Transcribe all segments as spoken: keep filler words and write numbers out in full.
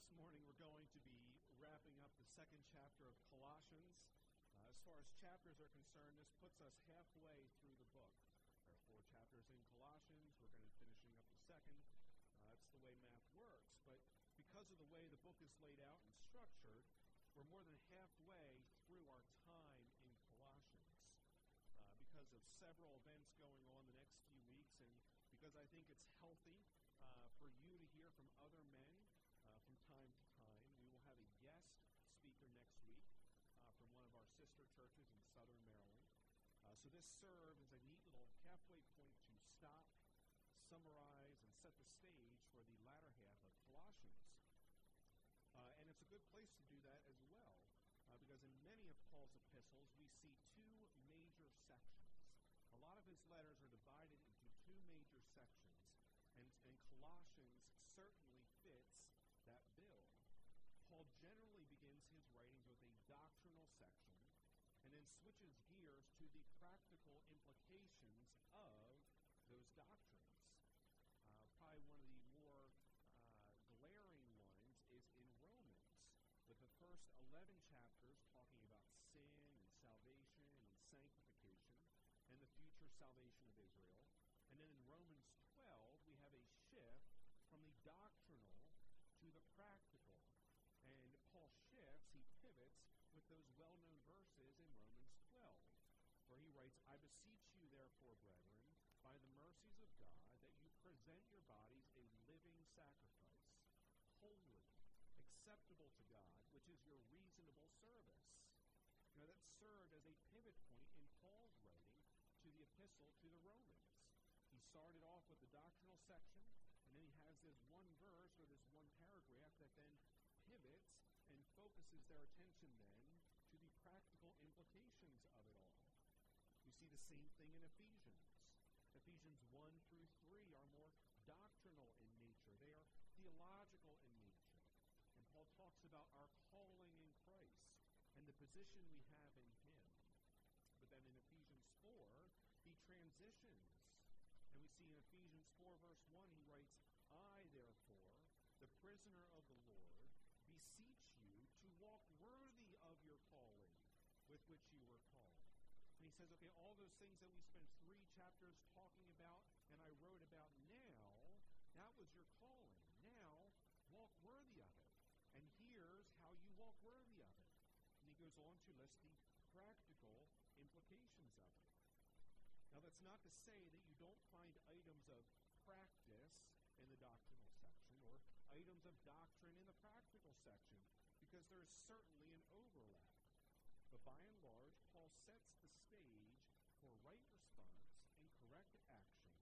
morning we're going to be wrapping up the second chapter of Colossians. Uh, as far as chapters are concerned, this puts us halfway through the book. There are four chapters in Colossians. We're going to be finishing up the second. Uh, it's the way math works. But because of the way the book is laid out and structured, we're more than halfway through our time in Colossians. Uh, because of several events going on the next few weeks, and because I think it's healthy uh, for you to hear from other men uh, from time to time. We will have a guest speaker next week uh, from one of our sister churches in southern Maryland. Uh, so this serves as a neat little halfway point to stop, summarize, and set the stage for the latter half of Colossians. Uh, and it's a good place to do that as well, uh, because in many of Paul's epistles, we see two major sections. A lot of his letters are divided into two major sections, and, and Colossians certainly fits that bill. Paul generally begins his writings with a doctrinal section, and then switches gears to the practical implications of those doctrines. Uh, probably one of the more uh, glaring ones is in Romans, with the first eleven chapters talking about sin and salvation and sanctification and the future salvation of Israel. And then in Romans twelve, we have a shift from the doctrinal to the practical. And Paul shifts, he pivots with those well-known verses in Romans twelve, where he writes, I beseech you therefore, brethren, by the mercies of God, that you present your bodies a living sacrifice, holy, acceptable to God, which is your reasonable service. You know, that served as a pivot point in Paul's writing to the epistle to the Romans. He started off with the doctrinal section, and then he has this one verse or this one paragraph that then pivots and focuses their attention then to the practical implications of it all. We see the same thing in Ephesians. Ephesians one through three are more doctrinal in nature. They are theological in nature. And Paul talks about our calling in Christ and the position we have in him. But then in Ephesians four, he transitions. And we see in Ephesians four, verse one, he writes, I, therefore, the prisoner of the Lord, beseech you to walk worthy of your calling with which you were called. And he says, okay, all those things that we spent three chapters talking about and I wrote about now, that was your calling. Now, walk worthy of it. And here's how you walk worthy of it. And he goes on to list the practical implications of it. Now, that's not to say that you don't find items of practice in the doctrinal section or items of doctrine in the practical section, because there is certainly an overlap. But by and large, Paul sets the stage for right response and correct action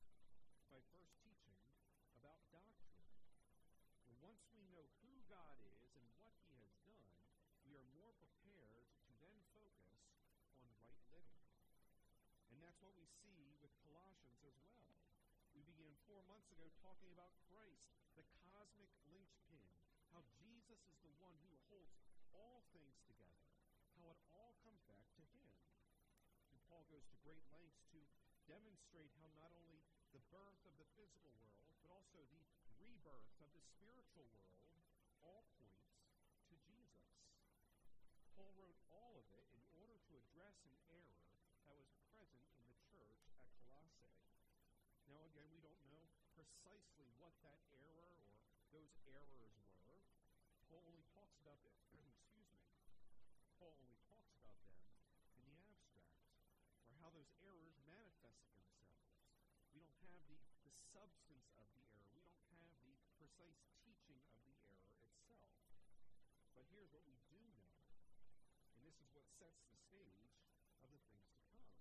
by first teaching about doctrine. And once we know who God is and what he has done, we are more prepared to then focus on right living. And that's what we see with Colossians as well. We began four months ago talking about Christ, the cosmic linchpin, how Jesus is the one who holds all things together, how it all comes back to him. And Paul goes to great lengths to demonstrate how not only the birth of the physical world, but also the rebirth of the spiritual world all points to Jesus. Paul wrote all of it in order to address an error that was present in the church at Colossae. Now, again, we don't know precisely what that error or those errors were. Paul only talks about them, excuse me, Paul only talks about them in the abstract, or how those errors manifested themselves. We don't have the, the substance of the error. We don't have the precise teaching of the error itself. But here's what we do know, and this is what sets the stage of the things to come.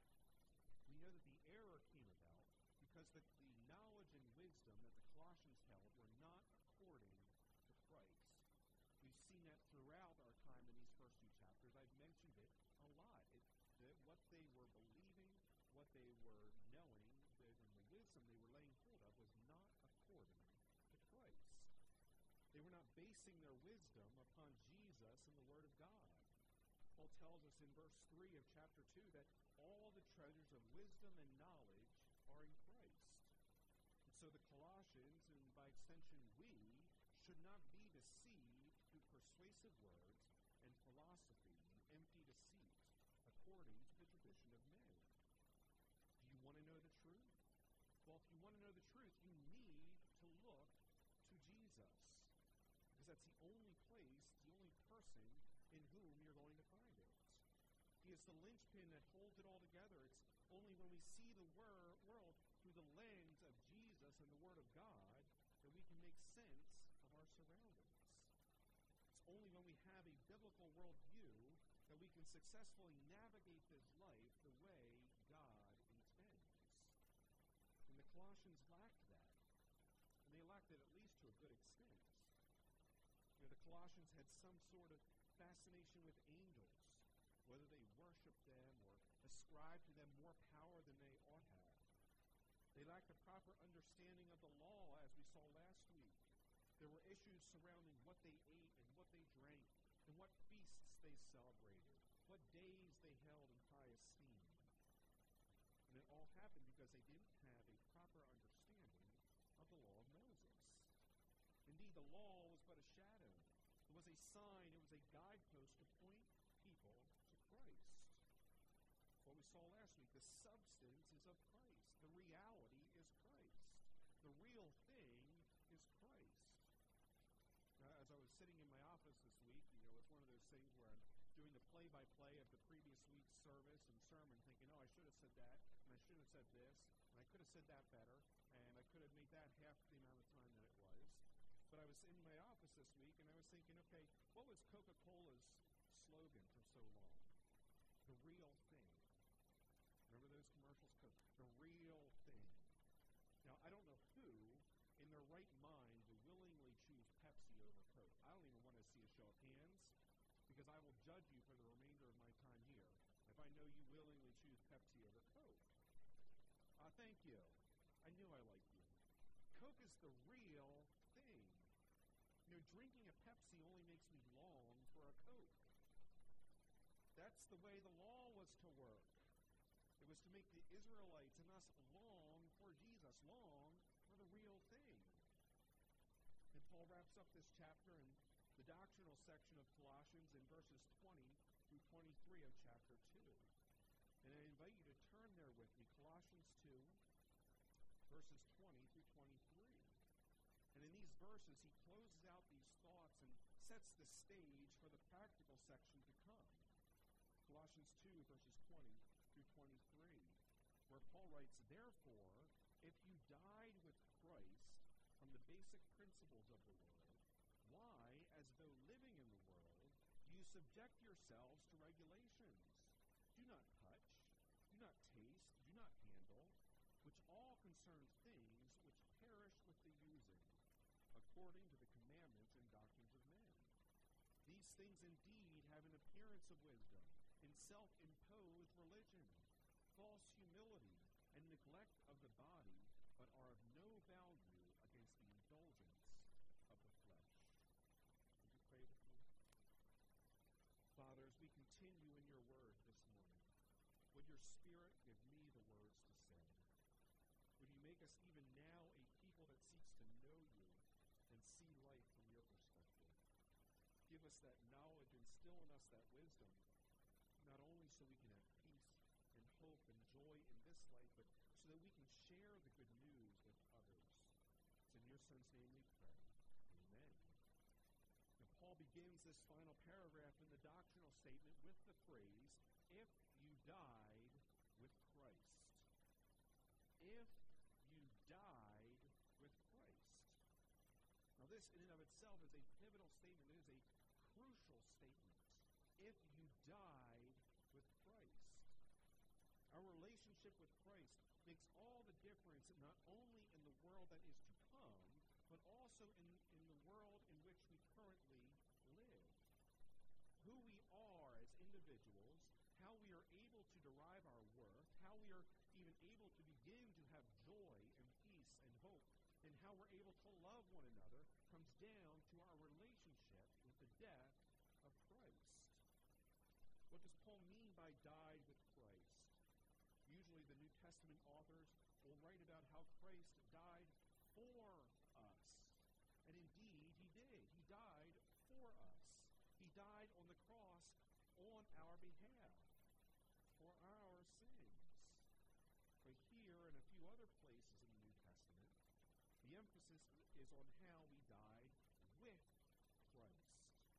We know that the error came about because the, the knowledge and wisdom that the Colossians held were not according to Christ. We've seen that throughout our time in these first two chapters. I've mentioned it a lot. It, that what they were believing, what they were knowing, the, and the wisdom they were laying hold of was not according to Christ. They were not basing their wisdom upon Jesus and the Word of God. Paul tells us in verse three of chapter two that all the treasures of wisdom and knowledge are in Christ. And so the Colossians, and by extension we, should should not be deceived through persuasive words and philosophy and empty deceit, according to the tradition of men. Do you want to know the truth? Well, if you want to know the truth, you need to look to Jesus, because that's the only place, the only person in whom you're going to find it. He is the linchpin that holds it all together. It's only when we see the wor- world through the lens of Jesus and the Word of God that we can make sense of our surroundings. It's only when we have a biblical worldview that we can successfully navigate this life the way God intends. And the Colossians lacked that. And they lacked it at least to a good extent. You know, the Colossians had some sort of fascination with angels, whether they worshiped them or ascribed to them more power than they ought have. They lacked a proper understanding of the law, as we saw last week. There were issues surrounding what they ate and what they drank, and what feasts they celebrated, what days they held in high esteem. And it all happened because they didn't have a proper understanding of the law of Moses. Indeed, the law was but a shadow. It was a sign, it was a guidepost to point people to Christ. What we saw last week, the substance is of Christ. The reality is Christ. The real thing is Christ. Now, as I was sitting in my office this week, you know, it's one of those things where I'm doing the play-by-play of the previous week's service and sermon, thinking, oh, I should have said that, and I should have said this, and I could have said that better, and I could have made that half the amount of time that it was. But I was in my office this week, and I was thinking, okay, what was Coca-Cola's slogan for so long? The real thing. Remember those commercials? The real thing. Now, I don't know who in their right mind would willingly choose Pepsi over Coke. I don't even want to see a show of hands, because I will judge you for the remainder of my time here if I know you willingly choose Pepsi over Coke. Ah, uh, thank you. I knew I liked you. Coke is the real thing. You know, drinking a Pepsi only makes me long for a Coke. That's the way the law was to work. It was to make the Israelites and us long for Jesus, long for the real thing. And Paul wraps up this chapter in the doctrinal section of Colossians in verses twenty through twenty-three of chapter two. And I invite you to turn there with me, Colossians two, verses twenty through twenty-three. And in these verses, he closes out these thoughts and sets the stage for the practical section to come. Colossians two, verses twenty through twenty-three, where Paul writes, therefore, if you died with Christ from the basic principles of the world, why, as though living in the world, do you subject yourselves to regulations? Do not touch, do not taste, do not handle, which all concern things which perish with the using, according to the commandments and doctrines of men. These things indeed have an appearance of wisdom, in self-imposed religion, false humility, and neglect of the body, but are of no value against the indulgence of the flesh. Would you pray with me? Father, as we continue in your word this morning, would your Spirit give me the words to say? Would you make us even now a people that seeks to know you and see life from your perspective? Give us that knowledge, instill in us that wisdom, not only so we can have peace and hope and joy in this life, but so that we can share the good news with others. It's in your Son's name we pray. Amen. And Paul begins this final paragraph in the doctrinal statement with the phrase, if you died with Christ. If you died with Christ. Now this in and of itself is a pivotal statement. It is a crucial statement. If you died with Christ. Our relationship with Christ makes all the difference, not only in the world that is to come, but also in, in the world in which we currently live. Who we are as individuals, how we are able to derive our worth, how we are even able to begin to have joy and peace and hope, and how we're able to love one another comes down to our relationship with the death of Christ. What does Paul mean by died with Christ? Usually the New Testament authors will write about how Christ died for us. And indeed, he did. our behalf for our sins. But here and a few other places in the New Testament, the emphasis is on how we died with Christ.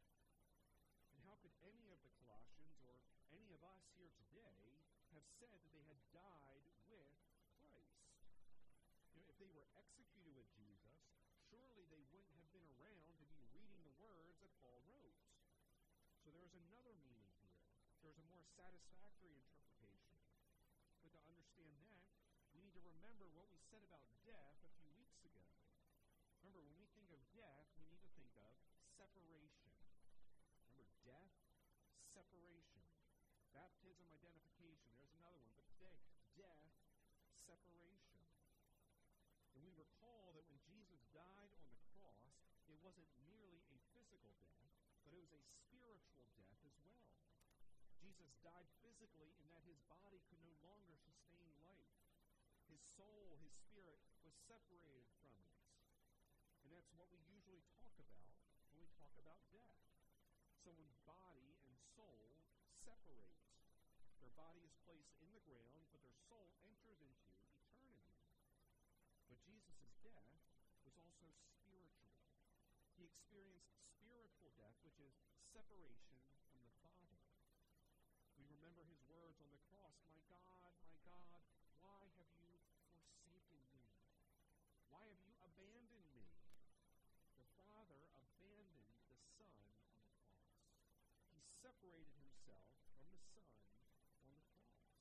And how could any of the Colossians or any of us here today have said that they had died with Christ? You know, if they were executed with Jesus, surely they wouldn't have been around to be reading the words that Paul wrote. So there is another meaning here. There's a more satisfactory interpretation. But to understand that, we need to remember what we said about death a few weeks ago. Remember, when we think of death, we need to think of separation. Remember, death, separation. Baptism, identification. There's another one. But today, death, separation. And we recall that when Jesus died on the cross, it wasn't merely a physical death, but it was a spiritual death as well. Jesus died physically in that his body could no longer sustain life. His soul, his spirit, was separated from it. And that's what we usually talk about when we talk about death. Someone's body and soul separate. Their body is placed in the ground, but their soul enters into eternity. But Jesus' death was also spiritual. He experienced spiritual death, which is separation from the Father. We remember his words on the cross, "My God, my God, why have you forsaken me? Why have you abandoned me?" The Father abandoned the Son on the cross. He separated himself from the Son on the cross.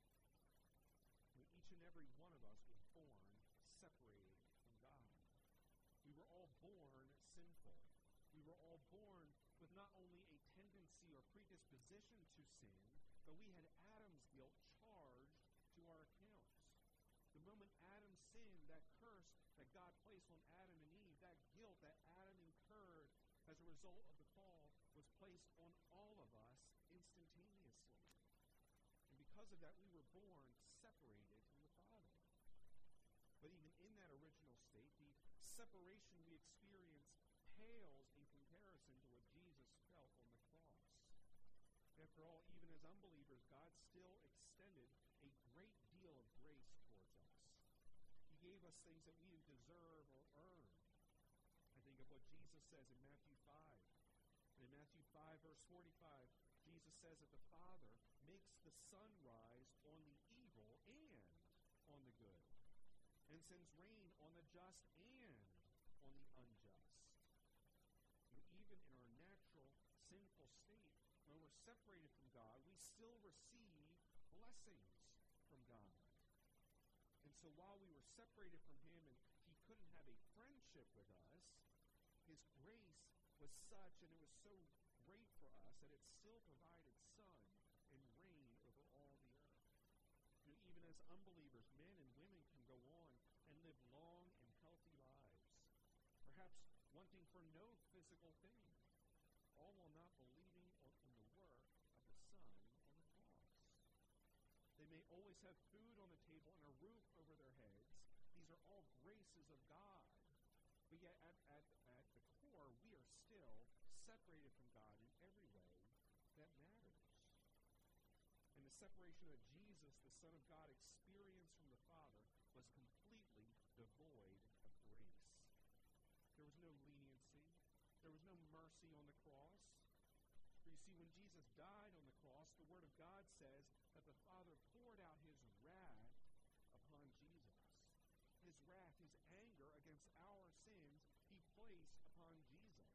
You know, each and every one of us was born separated from God. We were all born sinful. We were all born with not only a tendency or predisposition to sin, but we had Adam's guilt charged to our account. The moment Adam sinned, that curse that God placed on Adam and Eve, that guilt that Adam incurred as a result of the fall, was placed on all of us instantaneously. And because of that, we were born separated from the Father. But even in that original state, the separation we experience pales in comparison to what Jesus felt on the cross. After all, even as unbelievers, God still extended a great deal of grace towards us. He gave us things that we didn't deserve or earn. I think of what Jesus says in Matthew five. And in Matthew five, verse forty-five, Jesus says that the Father makes the sun rise on the evil and on the good, and sends rain on the just and on the unjust. You know, even in our natural sinful state, when we're separated from God, we still receive blessings from God. And so while we were separated from him and he couldn't have a friendship with us, his grace was such and it was so great for us that it still provided sun and rain over all the earth. You know, even as unbelievers, men and women can go on and live long and healthy lives, perhaps wanting for no physical thing, all while not believing in the work of the Son on the cross. They may always have food on the table and a roof over their heads. These are all graces of God. But yet at, at, at the core, we are still separated from God in every way that matters. And the separation that Jesus, the Son of God, experienced from the Father was completely devoid of grace. There was no leniency. There was no mercy on the cross. For you see, when Jesus died on the cross, the Word of God says that the Father poured out his wrath upon Jesus. His wrath, his anger against our sins, he placed upon Jesus.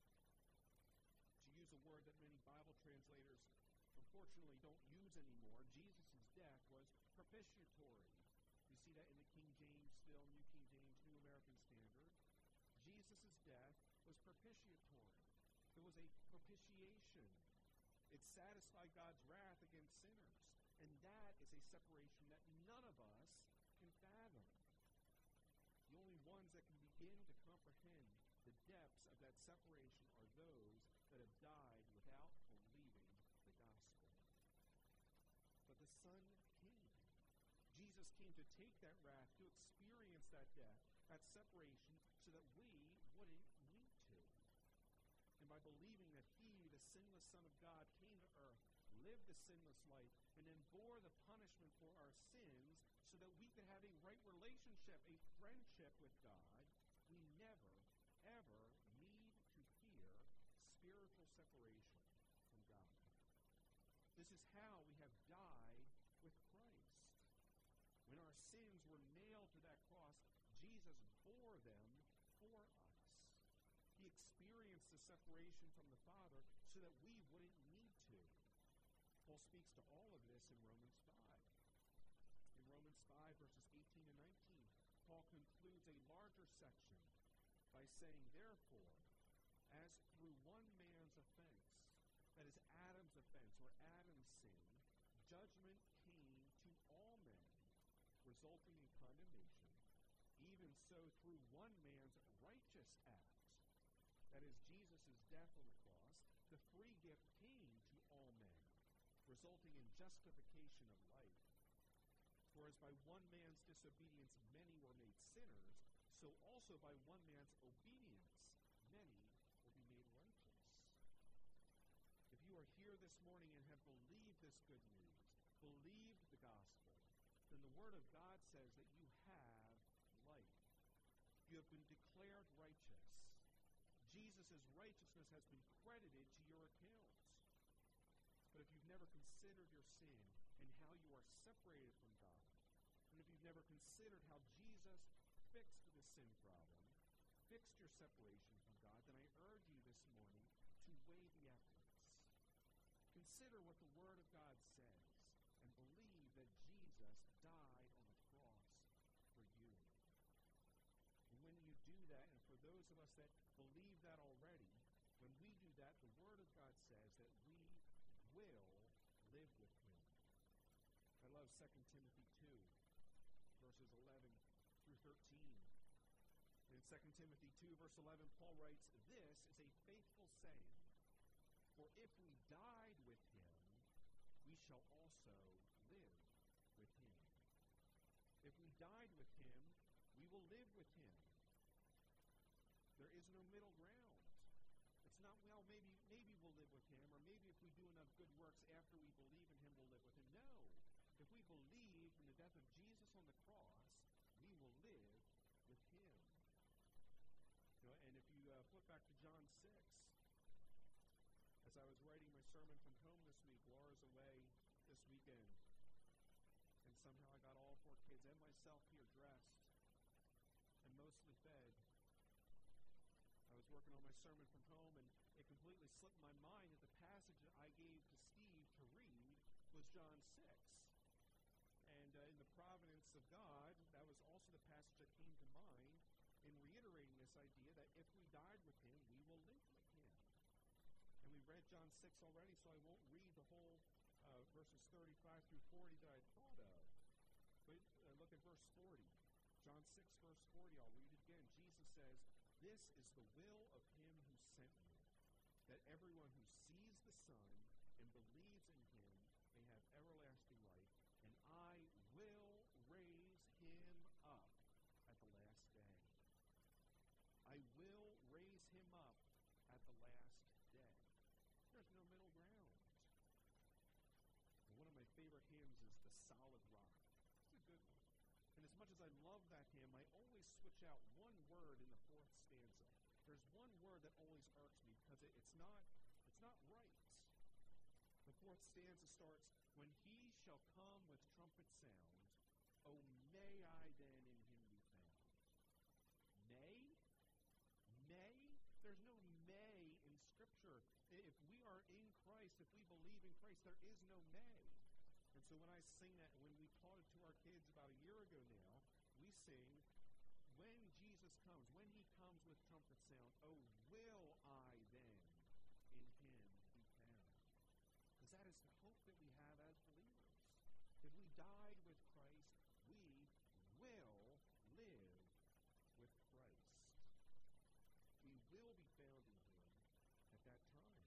To use a word that many Bible translators unfortunately don't use anymore, Jesus' death was propitiatory. You see that in the King James still, New King James, New American Standard. Jesus' death was propitiatory. It was a propitiation. It satisfied God's wrath against sinners. And that is a separation that none of us can fathom. The only ones that can begin to comprehend the depths of that separation are those that have died without believing the gospel. But the Son came. Jesus came to take that wrath, to experience that death, that separation, so that we wouldn't need to. And by believing that he, the sinless Son of God, came to earth, lived a sinless life, and then bore the punishment for our sins so that we could have a right relationship, a friendship with God, we never, ever need to fear spiritual separation from God. This is how we have died with Christ. When our sins were nailed to that cross, Jesus bore them for us. He experienced the separation from the Father so that we wouldn't need to. Paul speaks to all of this in Romans five. In Romans five, verses eighteen and nineteen, Paul concludes a larger section by saying, therefore, as through one man's offense, that is Adam's offense or Adam's sin, judgment came to all men, resulting in condemnation, even so through one man's righteous act, that is Jesus' death on the cross, the free gift came to all men, resulting in justification of life. For as by one man's disobedience many were made sinners, so also by one man's obedience many will be made righteous. If you are here this morning and have believed this good news, believed the gospel, then the Word of God says that you have life. You have been declared righteous. Jesus' righteousness has been credited to your account. But if you've never considered your sin and how you are separated from God, and if you've never considered how Jesus fixed the sin problem, fixed your separation from God, then I urge you this morning to weigh the evidence. Consider what the Word of God says and believe that Jesus died on the cross for you. And when you do that, and for those of us that believe that already, when we do that, the Word of God says that we will live with Him. I love Second Timothy two, verses eleven through thirteen. In Second Timothy two, verse eleven, Paul writes, this is a faithful saying, for if we died with Him, we shall also live with Him. If we died with Him, we will live with Him. There is no middle ground. It's not, well, maybe maybe we'll live with Him, or maybe if we do enough good works after we believe in Him, we'll live with Him. No. If we believe in the death of Jesus on the cross, we will live with Him. You know, and if you uh, flip back to John six, as I was writing my sermon from home this week, Laura's away this weekend, and somehow I got all four kids and myself here dressed and mostly fed. I was working on my sermon from home, and it completely slipped my mind that the passage that I gave to Steve to read was John six. And uh, in the providence of God, that was also the passage that came to mind in reiterating this idea that if we died with Him, we will live with Him. And we read John six already, so I won't read the whole uh, verses thirty-five through forty that I thought of. But uh, look at verse forty. John six, verse forty, I'll read it again. Jesus says, this is the will of Him who sent me, that everyone who sees the Son and believes in Him may have everlasting life, and I will raise him up at the last day. I will raise him up at the last day. There's no middle ground. And one of my favorite hymns is The Solid Rock. It's a good one. And as much as I love that hymn, I always switch out one word in the fourth stanza. There's one word that always irks me because it, it's not it's not right. The fourth stanza starts, when He shall come with trumpet sound, oh, may I then in Him be found. May? May? There's no may in Scripture. If we are in Christ, if we believe in Christ, there is no may. And so when I sing that, when we taught it to our kids about a year ago now, we sing, when Jesus comes, when He comes with trumpet sound, oh, will I then in Him be found? Because that is the hope that we have as believers. If we died with Christ, we will live with Christ. We will be found in Him at that time.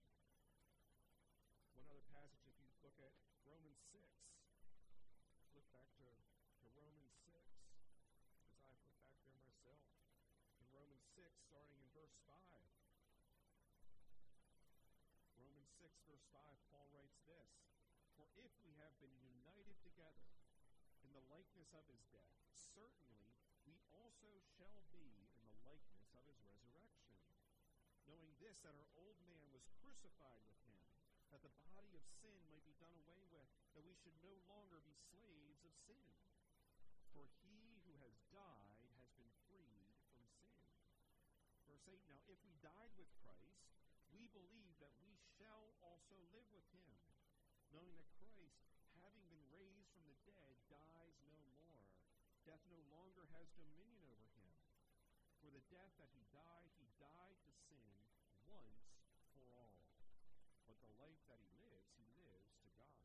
One other passage, if you look at Romans six, flip back to, to Romans six, because I flip back there myself. In Romans six, starting in verse five. Romans six, verse five, Paul writes this, For if we have been united together in the likeness of his death, certainly we also shall be in the likeness of his resurrection. Knowing this, that our old man was crucified with him, that the body of sin might be done away with, that we should no longer be slaves of sin. For he who has died has been freed from sin. Verse eight, now if we died with Christ, we believe that we shall also live with him, knowing that Christ, having been raised from the dead, dies no more. Death no longer has dominion over him. For the death that he died, he died to sin once for all. But the life that he lives, he lives to God.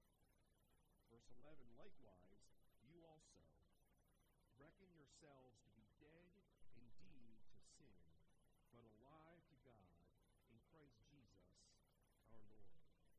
Verse eleven, likewise, you also reckon yourselves to be dead indeed to sin, but alive to God in Christ Jesus our Lord.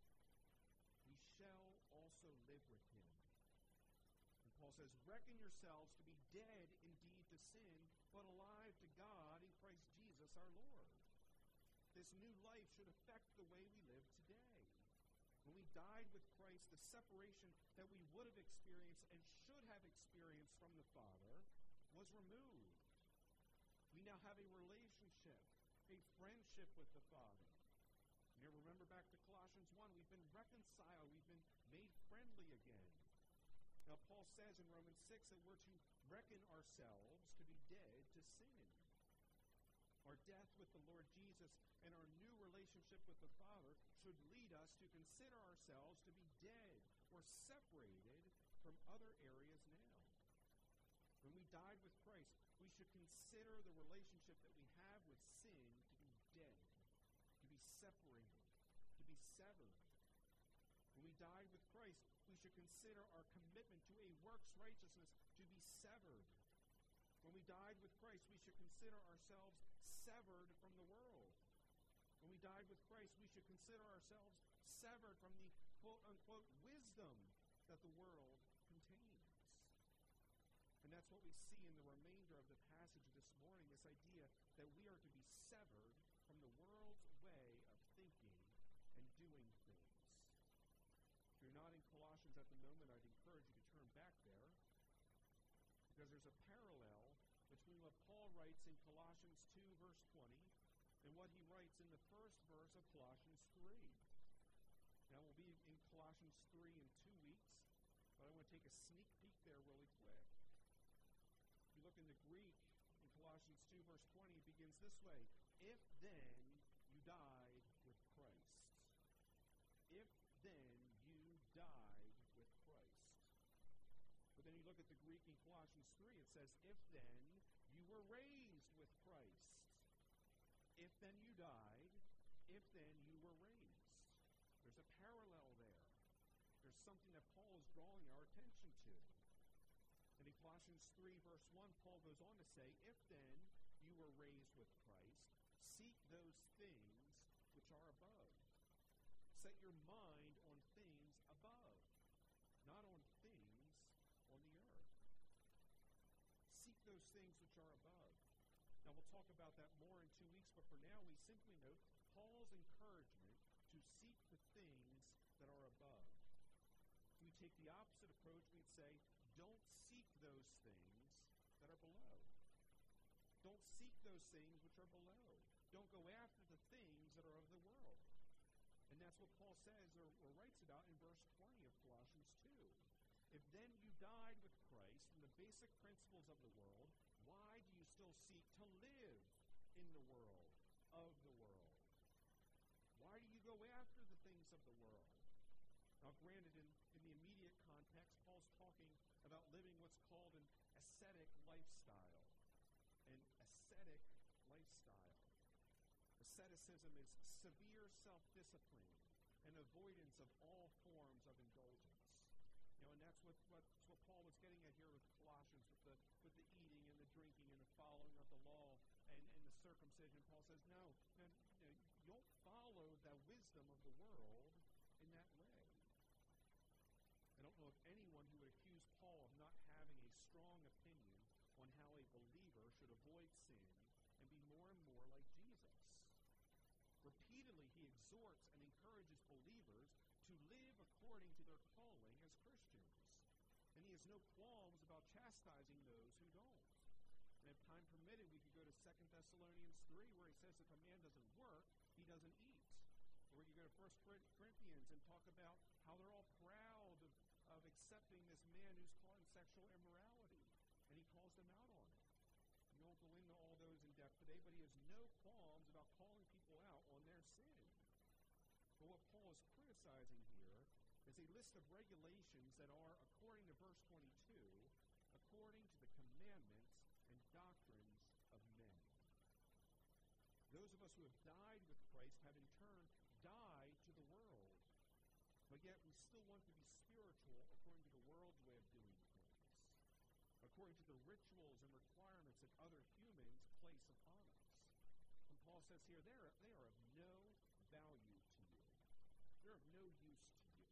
We shall also live with him. And Paul says, reckon yourselves to be dead indeed to sin, but alive to God in Christ Jesus our Lord. This new life should affect the way we live today. When we died with Christ, the separation that we would have experienced and should have experienced from the Father was removed. We now have a relationship, a friendship with the Father. You know, remember back to Colossians one, we've been reconciled, we've been made friendly again. Now Paul says in Romans six that we're to reckon ourselves to be dead to sin. Our death with the Lord Jesus and our new relationship with the Father should lead us to consider ourselves to be dead or separated from other areas now. When we died with Christ, we should consider the relationship that we have with sin to be dead, to be separated, to be severed. When we died with Christ, we should consider our commitment to a works righteousness to be severed. When we died with Christ, we should consider ourselves severed from the world. When we died with Christ, we should consider ourselves severed from the quote-unquote wisdom that the world contains. And that's what we see in the remainder of the passage this morning, this idea that we are to be severed from the world's way of thinking and doing things. If you're not in Colossians at the moment, I'd encourage you to turn back there, because there's a parallel between what Paul writes in Colossians two, verse twenty, and what he writes in the first verse of Colossians three. Now, we'll be in Colossians three in two weeks, but I want to take a sneak peek there really quick. If you look in the Greek, in Colossians two, verse twenty, it begins this way: if then you died with Christ. If then you died with Christ. But then you look at the Greek in Colossians three, it says, if then you were raised with Christ. If then you died, if then you were raised. There's a parallel there. There's something that Paul is drawing our attention to. And in Colossians three, verse one, Paul goes on to say, if then you were raised with Christ, seek those things which are above. Set your mind on things above, not on things on the earth. Seek those things which are above. Now, we'll talk about that more in two weeks, but for now, we simply note Paul's encouragement to seek the things that are above. If we take the opposite approach, we'd say, don't seek those things that are below. Don't seek those things which are below. Don't go after the things that are of the world. And that's what Paul says or, or writes about in verse twenty of Colossians two. If then you died with Christ from the basic principles of the world, why do you still seek to live in the world, of the world? Why do you go after the things of the world? Now, granted, in, in the immediate context, Paul's talking about living what's called an ascetic lifestyle. An ascetic lifestyle. Asceticism is severe self-discipline and avoidance of all forms of indulgence. You know, and that's what, what, what Paul was getting at here with Colossians, with the with the eating and the drinking and the following of the law and, and the circumcision. Paul says, no, no, no, you don't follow the wisdom of the world in that way. I don't know of anyone who would accuse Paul of not having a strong opinion on how a believer should avoid sin and be more and more like Jesus. Repeatedly, he exhorts and encourages believers to live according according to their calling as Christians. And he has no qualms about chastising those who don't. And if time permitted, we could go to Second Thessalonians three, where he says if a man doesn't work, he doesn't eat. Or we could go to First Corinthians and talk about how they're all proud of, of accepting this man who's caught in sexual immorality. And he calls them out on it. We won't go into all those in depth today, but he has no qualms about calling people out on their sin. But what Paul is criticizing here is a list of regulations that are, according to verse twenty-two, according to the commandments and doctrines of men. Those of us who have died with Christ have in turn died to the world, but yet we still want to be spiritual according to the world's way of doing things, according to the rituals and requirements that other humans place upon us. And Paul says here, they are, they are of no value to you. They're of no use to you.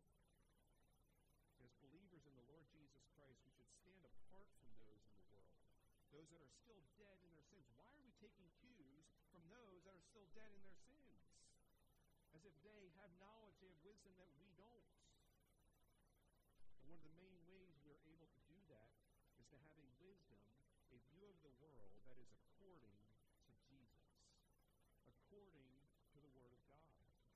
As believers in the Lord Jesus Christ, we should stand apart from those in the world, those that are still dead in their sins. Why are we taking cues from those that are still dead in their sins? As if they have knowledge, they have wisdom that we don't. And one of the main ways we are able to do that is to have a wisdom, a view of the world that is according to Jesus, according to the Word of God.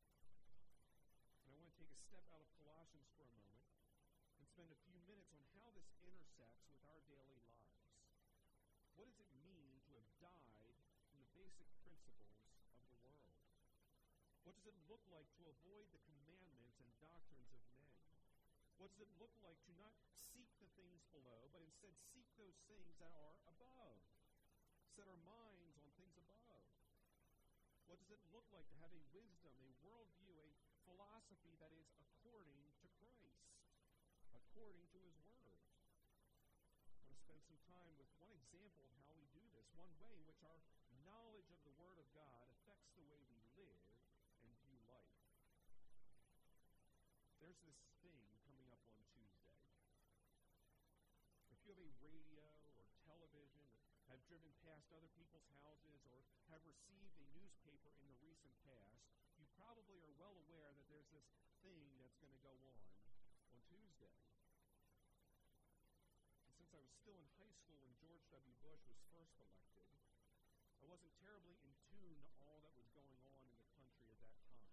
And I want to take a step out of Colossians for a moment and spend a few minutes on how this intersects with our daily lives. What does it mean to have died from the basic principles of the world? What does it look like to avoid the commandments and doctrines of men? What does it look like to not seek the things below, but instead seek those things that are above? Set our minds on things above. What does it look like to have a wisdom, a worldview, a philosophy that is according to Christ, according to his Word? I want to spend some time with one example of how we do this, one way in which our knowledge of the Word of God affects the way we live and view life. There's this thing coming up on Tuesday. If you have a radio or television, or have driven past other people's houses, or have received a newspaper in the recent past, you probably are well aware that there's this thing that's going to go on on Tuesday. And since I was still in high school when George W. Bush was first elected, I wasn't terribly in tune to all that was going on in the country at that time.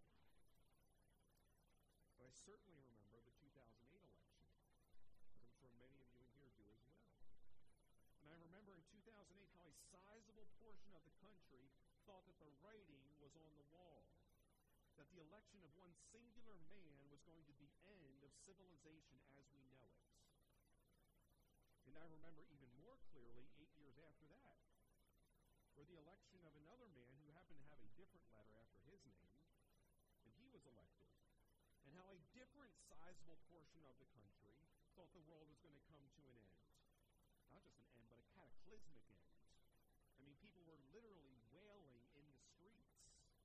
But I certainly remember the two thousand eight election, as I'm sure many of you in here do as well. And I remember in two thousand eight how a sizable portion of the country thought that the writing was on the wall, that the election of one singular man was going to be the end of civilization as we know it. And I remember even more clearly eight years after that, where the election of another man who happened to have a different letter after his name, and he was elected. And how a different sizable portion of the country thought the world was going to come to an end. Not just an end, but a cataclysmic end. I mean, people were literally wailing in the streets.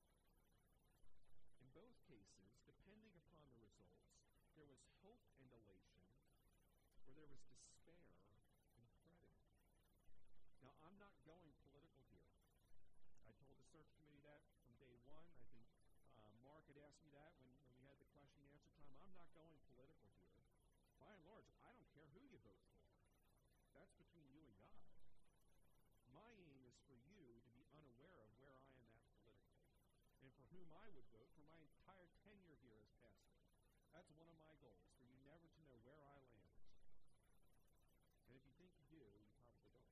In both cases, depending upon the results, there was hope and elation, or there was despair and fretting. Now, I'm not going political here. I told the search committee that from day one. I think uh, Mark had asked me that when, when we had the question and answer time. I'm not going political here. By and large, I don't care who you vote for. That's between you and God. My aim is for you to be unaware of where I am at politically, and for whom I would vote for my entire tenure here as pastor. That's one of my goals, for you never to know where I land. And if you think you do, you probably don't.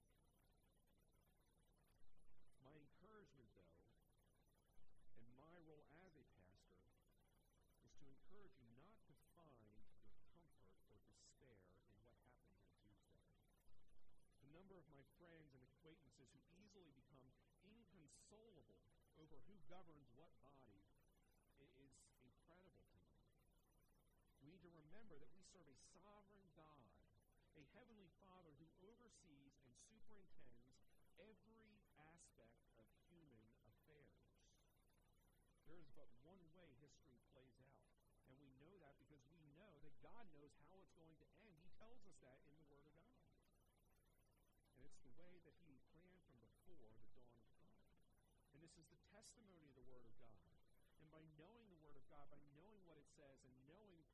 My encouragement, though, and my role as a pastor, is to encourage you not to find your comfort or despair in what happened on Tuesday. The number of my friends and acquaintances who easily become inconsolable over who governs what body is incredible to me. We need to remember that we serve a sovereign God, a heavenly Father who oversees and superintends every aspect of human affairs. There is but one way history plays out, and we know that because we know that God knows how it's going to end. He tells us that in the Word of God. And it's the way that he planned from before the dawn of time. And this is the testimony of the Word of God. And by knowing the Word of God, by knowing what it says, and knowing uh,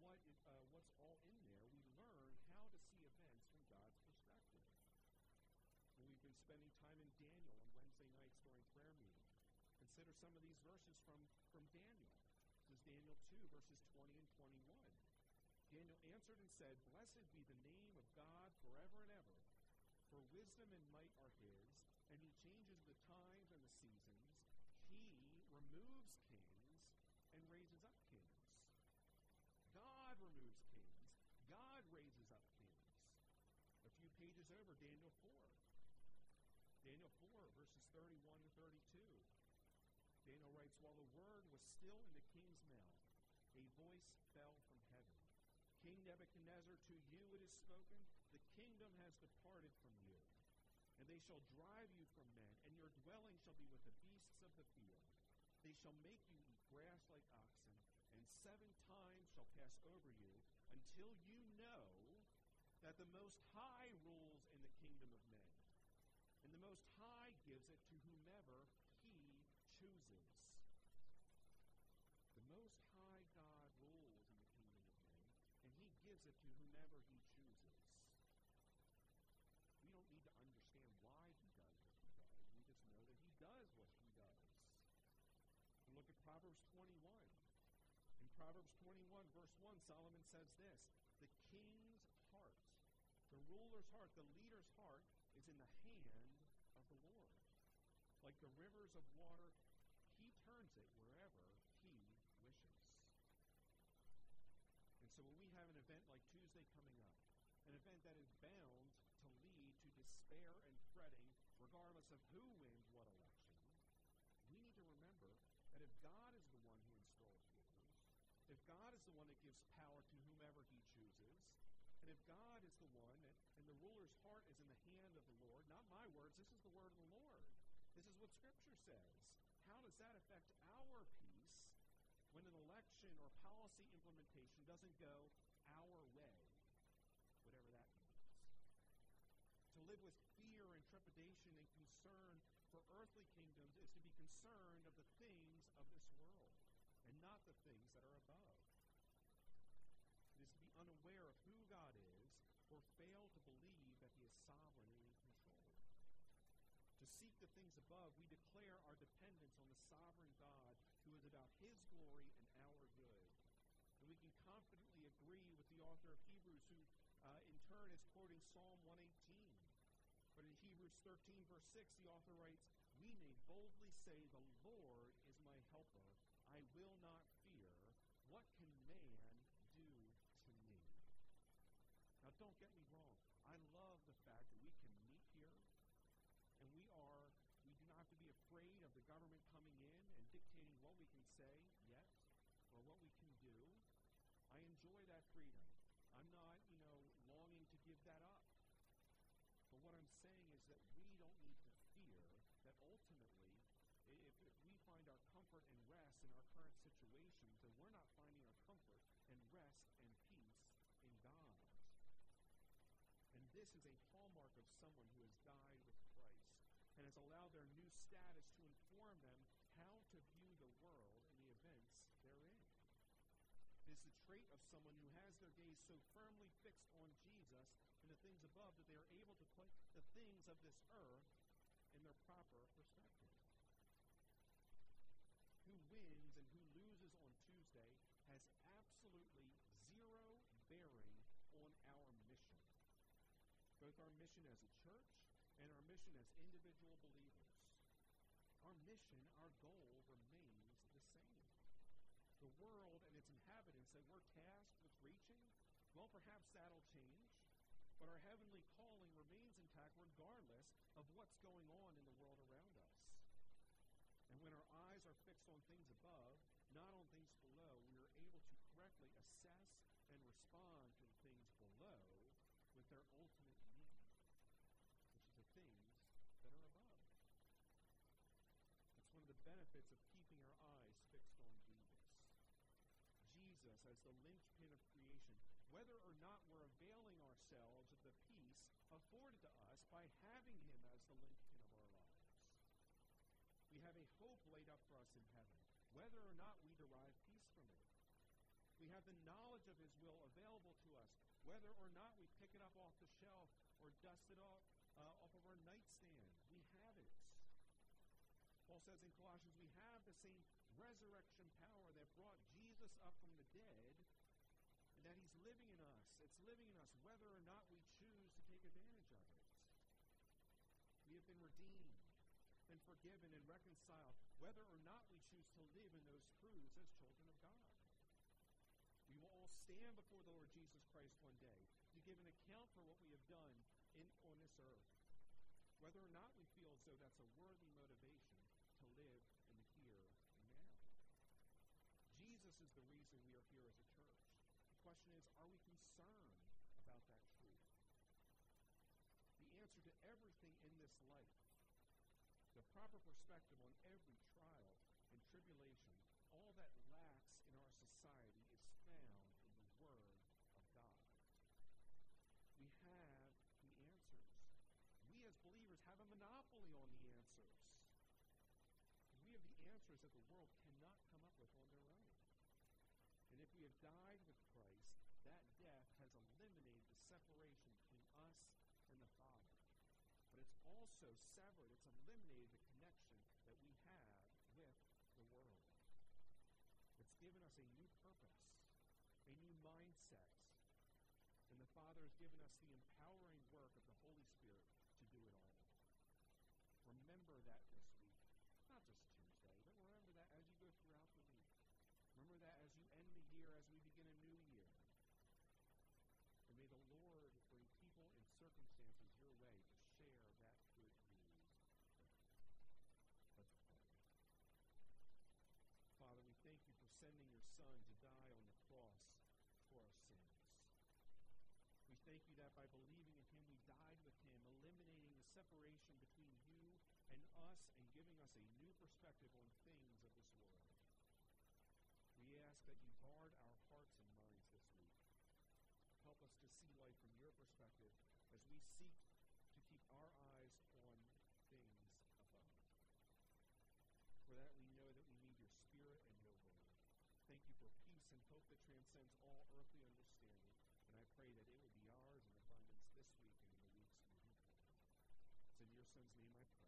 what it, uh, what's all in there, we learn how to see events from God's perspective. And we've been spending time in Daniel on Wednesday nights during prayer meeting. Consider some of these verses from, from Daniel. This is Daniel two, verses twenty and twenty-one. Daniel answered and said, "Blessed be the name of God forever and ever, for wisdom and might are his, and he changes the times and the seasons. He removes kings and raises up kings." God removes kings. God raises up kings. A few pages over, Daniel four. Daniel four, verses thirty-one to thirty-two. Daniel writes, "While the word was still in the king's mouth, a voice fell from heaven. King Nebuchadnezzar, to you it is spoken, the kingdom has departed from you, and they shall drive you from men, and your dwelling shall be with the beasts of the field. They shall make you eat grass like oxen, and seven times shall pass over you, until you know that the Most High rules in the kingdom of men, and the Most High gives it to whomever he chooses." The Most High God rules in the kingdom of men, and he gives it to whomever he chooses. We don't need to understand why he does what he does. We just know that he does what he does. And look at Proverbs twenty-one. In Proverbs twenty-one, verse one, Solomon says this, "The king's heart, the ruler's heart, the leader's heart is in the hand of the Lord. Like the rivers of water, he turns it wherever he wishes." And so when we have an event like Tuesday coming up, an event that is bound to lead to despair and fretting, regardless of who wins what election, we need to remember that if God is the one who installs rulers, if God is the one that gives power to whomever he chooses, and if God is the one that, and the ruler's heart is in the hand of the Lord, not my words, this is the word of the Lord. This is what Scripture says. How does that affect our peace when an election or policy implementation doesn't go our way, whatever that means? To live with fear and trepidation and concern for earthly kingdoms is to be concerned of the things of this world and not the things that are above. It is to be unaware of who God is or fail to believe that he is sovereign and in control. To seek the things above, we declare our dependence on the sovereign God who is about his glory and our good. And we can confidently agree with the author of Hebrews, who uh, in turn is quoting Psalm one eighteen. But in Hebrews thirteen, verse six, the author writes, "We may boldly say, the Lord is my helper. I will not fear. What can man do to me?" Now, don't get me wrong. I love the fact that we can meet here, and we are, we do not have to be afraid of the government coming in and dictating what we can say yet or what we can do. I enjoy that freedom. I'm not, you know, longing to give that up. But what I'm saying is that we don't need to fear that ultimately, if, if we find our comfort and rest in our current situations, then we're not finding our comfort and rest and peace in God. And this is a hallmark of someone who has died with Christ and has allowed their new status to inform them how to view the world and the events therein. It is the trait of someone who has their gaze so firmly fixed on Jesus and the things above that they are able to put the things of this earth in their proper perspective. Who wins and who loses on Tuesday has absolutely zero bearing on our mission. Both our mission as a church and our mission as individual believers. Our mission, our goal remains the same. The world and its inhabitants that we're tasked with reaching, well, perhaps that'll change, but our heavenly calling remains intact regardless of what's going on in the world around us. And when our eyes are fixed on things above, not on things below, we are able to correctly assess and respond to the things below with their ultimate need, which is the things that are above. It's one of the benefits of keeping our eyes fixed on Jesus. Jesus as the linchpin of creation, whether or not we're availing ourselves of the peace afforded to us by having him as the linchpin of our lives. We have a hope laid up for us in heaven, whether or not we derive peace from it. We have the knowledge of his will available to us, whether or not we pick it up off the shelf or dust it off, uh, off of our nightstand. We have it. Paul says in Colossians, we have the same resurrection power that brought Jesus up from the dead, and that he's living in us. It's living in us whether or not we choose to take advantage of it. We have been redeemed, been forgiven, and reconciled, whether or not we choose to live in those truths as children of God. We will all stand before the Lord Jesus Christ one day to give an account for what we have done in, on this earth, whether or not we feel as though that's a worthy motivation to live in the here and now. Jesus is the reason we are here as a church. The question is, are we concerned about that truth? The answer to everything in this life, the proper perspective on every trial and tribulation, all that lacks in our society is found in the Word of God. We have the answers. We as believers have a monopoly on the answers. We have the answers that the world cannot come up with on their own. And if we have died with Christ, that death has eliminated the separation between us and the Father. But it's also severed, it's eliminated the connection that we have with the world. It's given us a new purpose, a new mindset. And the Father has given us the empowering work of the Holy Spirit to do it all. Remember that this week. Not just Tuesday, but remember that as you go throughout the week. Remember that as you end the year, as we begin a new year. And may the Lord bring people and circumstances your way to share that good news with you. Let's pray. Father, we thank you for sending your Son to die on the cross for our sins. We thank you that by believing in him, we died with him, eliminating the separation between you and us and giving us a new perspective on things of this world. We ask that you guard our hearts and minds this week. Help us to see life from your perspective as we seek to keep our eyes on things above. For that we know that we need your Spirit and your word. Thank you for peace and hope that transcends all earthly understanding. And I pray that it will be ours in abundance this week and in the weeks moving forward. It's in your Son's name I pray.